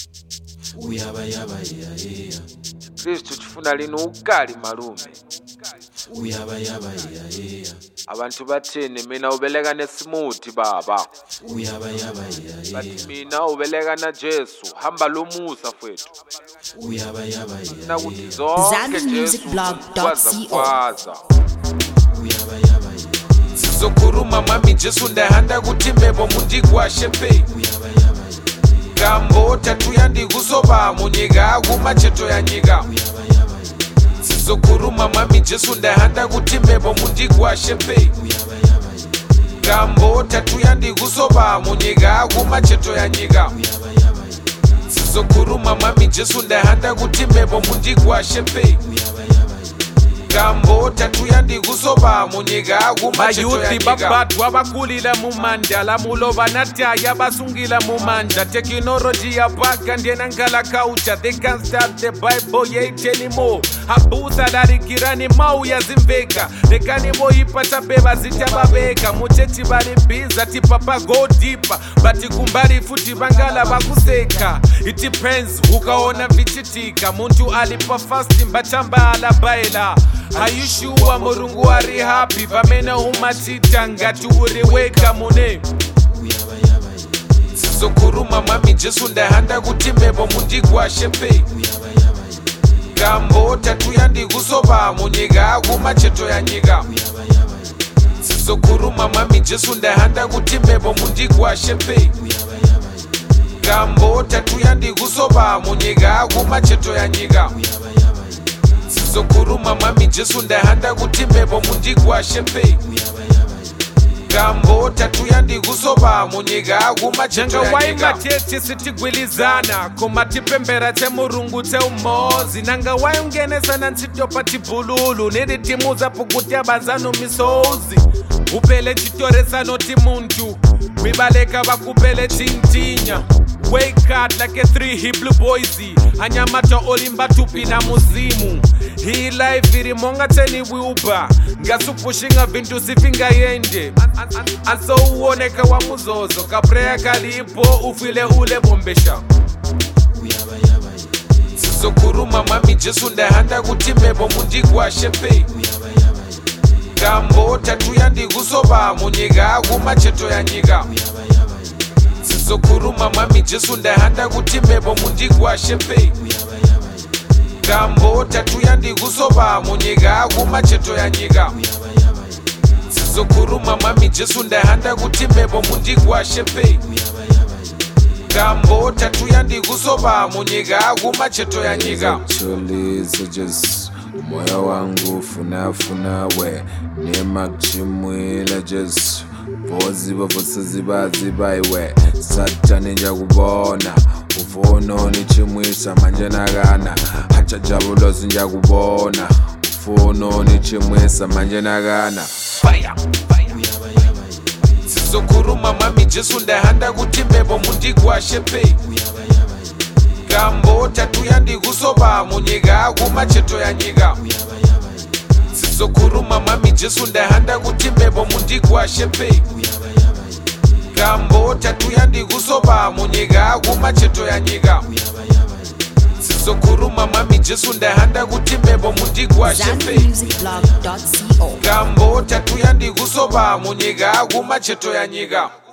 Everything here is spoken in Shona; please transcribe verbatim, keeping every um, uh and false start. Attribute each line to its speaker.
Speaker 1: Uyaba yaba yeah yeah.
Speaker 2: Kristu chifuna lino ukali malume.
Speaker 1: Uyaba yaba yeah yeah.
Speaker 2: Abantu bathini mina ubeleka neSmoothie baba.
Speaker 1: Uyaba yaba yeah yeah.
Speaker 2: Bathi mina ubeleka na Jesu hamba lo Musa mfethu.
Speaker 1: Uyaba yaba yeah.
Speaker 2: Nakuthi zonke Jesu
Speaker 3: zanmusicblog.co.
Speaker 1: Uyaba yaba yeah.
Speaker 2: Sizokhuluma mami Jesu ndahanda kuthi mebo mundikwashe pay.
Speaker 1: Uyaba yaba yeah.
Speaker 2: Gambo tatu yandi kusoba munyika kumacheto ya nyika.
Speaker 1: Uyaba yaba yeah.
Speaker 2: Sizokhuluma mami Jesu ndahanda kuthi mebo mundikwashe pay.
Speaker 1: Uyaba yaba yeah.
Speaker 2: Gambo tatu yandi kusoba munyika kumacheto ya nyika.
Speaker 1: Uyaba yaba yeah.
Speaker 2: Sizokhuluma mami Jesu ndahanda kuthi mebo mundikwashe pay.
Speaker 1: Uyaba yaba yeah.
Speaker 2: Gambo tatu yandi kusoba munyika kumacheto ya
Speaker 4: Mayuthi
Speaker 2: nyika.
Speaker 4: babantu abakhulile mumandla lamuloba nataya basungila mumandla technology yabaka ndiyena ngala culture they can't stop the Bible yet anymore abusa larikirani mau yazimveka lekani boyipata beba zitababeka muchechi bali biza ti papa go deeper bati kumbali futi bangala bakuseka it depends ukaona vichitika muntu alipa fasting bachamba alabaila. Are you sure Murungu ari happy? Vamena umatita ngati uriweka mune.
Speaker 1: Uyaba yaba yeah.
Speaker 2: Sizokhuluma mami Jesu ndahanda kuthi mebo mundikwashe pay.
Speaker 1: Uyaba yaba yeah.
Speaker 2: Gambo tatu yandi kusoba munyika kumacheto ya nyika.
Speaker 1: Uyaba yaba yeah.
Speaker 2: Sizokhuluma mami Jesu ndahanda kuthi mebo mundikwashe pay.
Speaker 1: Uyaba yaba yeah.
Speaker 2: Gambo tatu yandi kusoba munyika kumacheto ya nyika.
Speaker 1: Uyaba yaba yeah.
Speaker 2: Sizokhuluma mami Jesu ndahanda kuthi mebo mundikwashe pay.
Speaker 1: Uyaba yaba yeah.
Speaker 2: Gambo tatu yandi kusoba munyika kumacheto
Speaker 4: Njenga
Speaker 2: ya nyika.
Speaker 4: waimachechi sitigwilizana kumatipembera temurungu teumozi nanga wayungenesana nsitopa tibululu niritimuza pukutia bazano misozi upele chitoresano ti muntu wibaleka bakupele tintinya wake up like a three Hebrew boysy anyamata olimba tupi na muzimu hii life iri monga teni wiuba ngasupushinga vintu sifinga yende anso uoneka wa muzozo kaprea kalipo ufile ule bombesha.
Speaker 1: Uyaba yaba yeah.
Speaker 2: Sizokhuluma mami Jesu ndahanda kuthi mebo mundikwashe pay.
Speaker 1: Uyaba yaba yeah.
Speaker 2: Gambo tatu yandi kusoba munyika kumacheto ya nyika.
Speaker 1: Uyaba yaba yeah.
Speaker 2: Sizokhuluma mami Jesu ndahanda kuthi mebo mundikwashe pay.
Speaker 1: Uyaba yaba yeah.
Speaker 2: Gambo tatu yandi kusoba munyika kumacheto ya nyika.
Speaker 1: Uyaba yaba yeah.
Speaker 2: Sizokhuluma mami Jesu ndahanda kuthi mebo mundikwashe pay.
Speaker 1: Uyaba yaba yeah.
Speaker 2: Gambo tatu yandi kusoba munyika kumacheto ya nyika.
Speaker 5: Cholizo just moyo wangu funa funa we nema kuchimwila just vozi bavosa ziba ziba iwe satani njakubona ufono nichimwisa manje nakana hacha jabulozi njakubona ufono nichimwisa manje nakana
Speaker 2: Fire, fire.
Speaker 1: Uyaba yaba yeah.
Speaker 2: Sizokhuluma mami Jesu ndahanda kuthi mebo mundikwashe pay.
Speaker 1: Uyaba yaba yeah.
Speaker 2: Gambo tatu yandi kusoba munyika kumacheto ya nyika.
Speaker 1: Uyaba yaba yeah.
Speaker 2: Sizokhuluma mami Jesu ndahanda kuthi mebo mundikwashe pay.
Speaker 1: Uyaba yaba yeah.
Speaker 2: Gambo tatu yandi kusoba munyika kumacheto ya nyika.
Speaker 1: Uyaba yaba yeah.
Speaker 2: Sizokhuluma mami Jesu ndahanda kuthi mebo mundikwashe pay.
Speaker 3: zanmusicblog.co.
Speaker 2: Gambo tatu yandi kusoba munyika kumacheto ya nyika.